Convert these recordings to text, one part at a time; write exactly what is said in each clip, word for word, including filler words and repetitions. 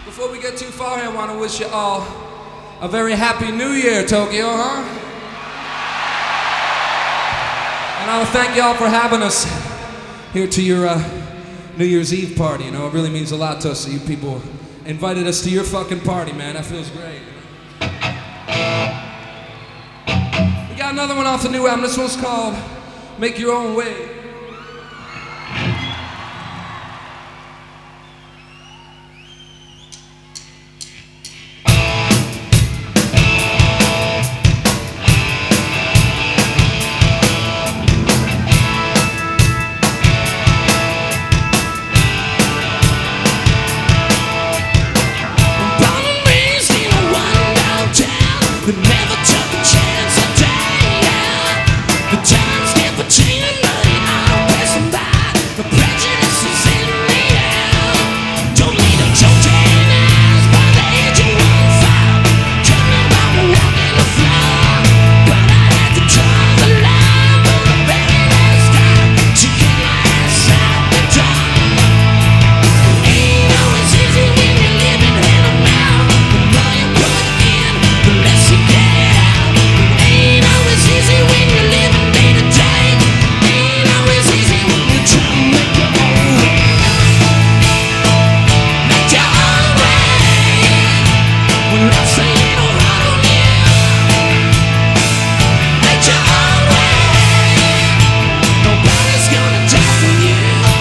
Before we get too far here, I want to wish you all a very happy New Year, Tokyo, huh? And I want to thank y'all for having us here to your uh, New Year's Eve party. You know, it really means a lot to us that you people invited us to your fucking party, man. That feels great. We got another one off the new album. This one's called Make Your Own Way. That never took a chance a day. The times get between me, I'm passing by. The prejudice is in me now. Don't need a token eyes by the age of one five. Turn around and walk in the floor. But I had to draw the line for the very last time to get my ass out the door. Ain't always easy when you're living in a mouth. The more you put in, the less you get. Ain't always easy when you're living day to day. Ain't always easy when you're trying to make your own way. Make your own way. When life's a little hard on you. Make your own way. Nobody's gonna die for you.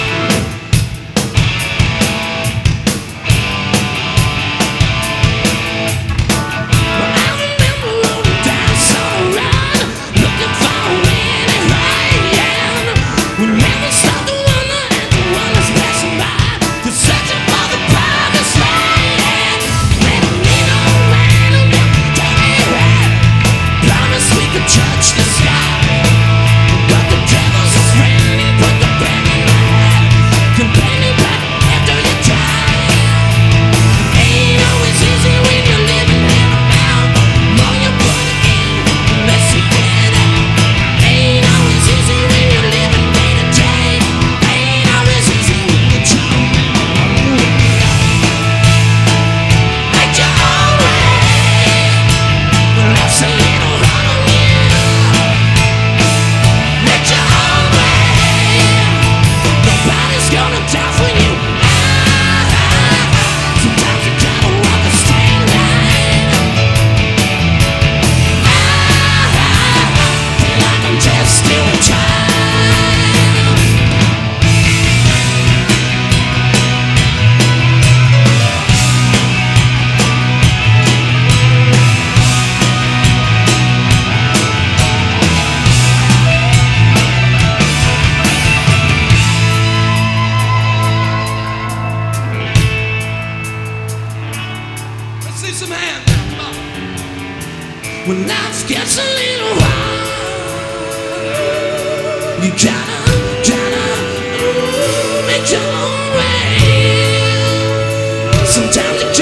Touch the sky, but the devil's his friend. He put the pen in my head, can pay me back after you die. Ain't always easy when you're living in a mouth. More you put in, the less you get out. Ain't always easy when you're living day to day. Ain't always easy when you're trying to make your own way. Make your own way. When life's a little hard on you. Nobody's gonna die for you. Ah, sometimes you gotta walk a straight line. Ah, feel like I'm just still trying. See some hands. Come on. When life gets a little hard, you gotta, gotta mm, make your own way. Sometimes you